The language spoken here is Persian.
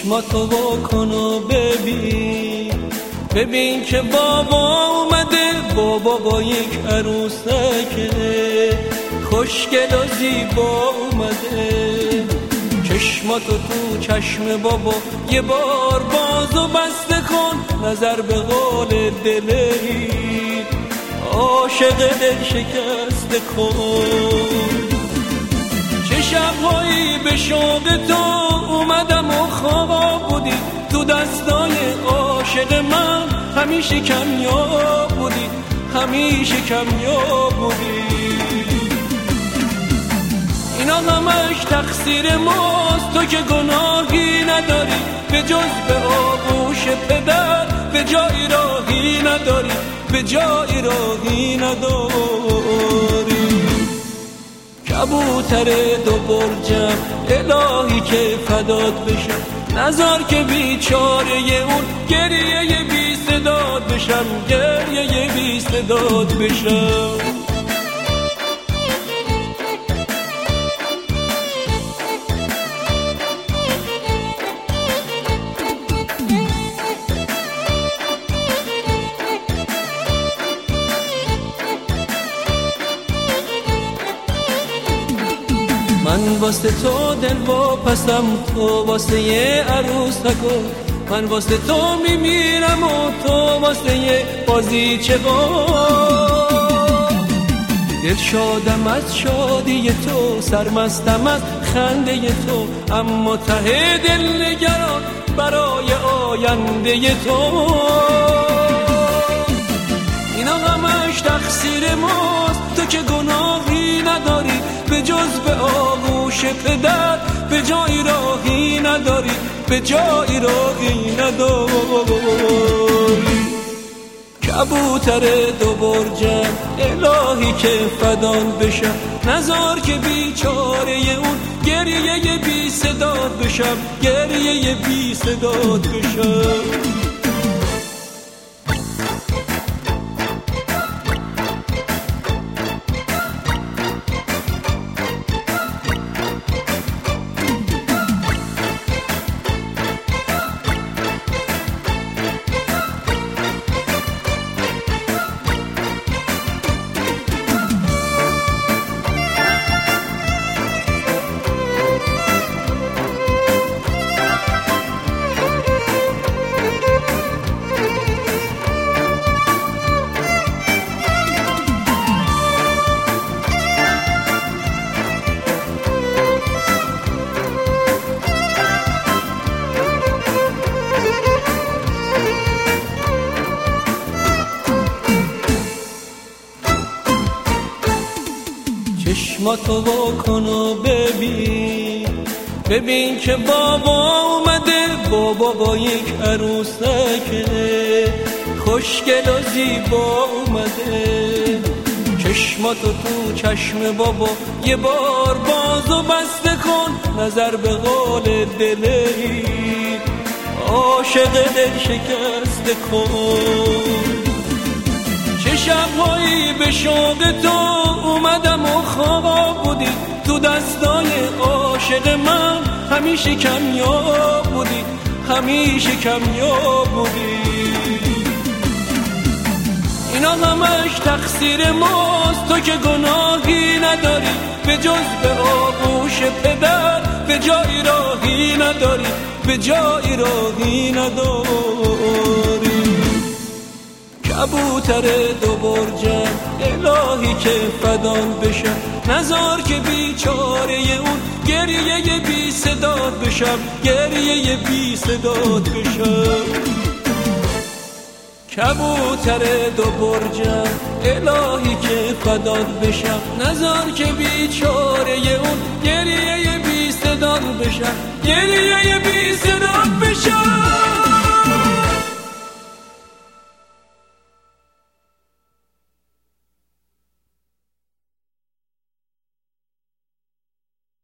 چشماتو واکن و ببین که بابا اومده، بابا با یک عروسک خوشگل و زیبا اومده. چشماتو تو چشم بابا یه بار باز و بسته کن، نظر به قول دلی عاشق دل شکسته کن. چه شبهایی به شوق تو اومدم و خواب بودی، تو دستای عاشق من همیشه کمیاب بودی، همیشه کمیاب بودی. اینا همش تقصیر ماست، تو که گناهی نداری به جز به آغوش پدر، به جایی راهی نداری، به جایی راهی نداری. کبوتر دو برجم الهی که فدات بشم، نذار که بیچاره اون گریه بی صدات بشم، گریه بی صدات بشم. من واسه تو دل واپسم، تو واسه یه عروسکو، من واسه تو میمیرم و تو واسه یه بازیچه دل شادم از شادی تو، سرمستم از خنده تو، اما ته دل نگران برای آینده تو. اینا همش تقصیر ماست، تو که گناهی نداری به جز به آغوش پدر، به جایی راهی نداری، به جایی راهی نداری. کبوتر دو برجم الهی که فدان بشم، نذار که بیچاره اون گریه بی صدات بشم، گریه بی صدات بشم. چشماتو واکن و ببین که بابا اومده، بابا با یک عروسک خوشگل و زیبا اومده. چشماتو تو چشم بابا یه بار باز و بسته کن، نظر به قول دلی عاشق دل شکسته کن. چه شبهایی به شوق تو اومدم و خواب بودی، تو دستای عاشق من همیشه کمیاب بودی، همیشه کمیاب بودی. اینا همش تقصیر ماست، تو که گناهی نداری به جز به آغوش پدر، به جایی راهی نداری، به جایی راهی نداری. کبوتر دو برجم الهی که فدان بشم، نذار که بیچاره اون گریه بی صدات بشم، گریه بی صدات بشم. کبوتر دو برجم الهی که فدان بشم، نذار که بیچاره اون گریه بی صدات بشم، گریه بی صدات بشم.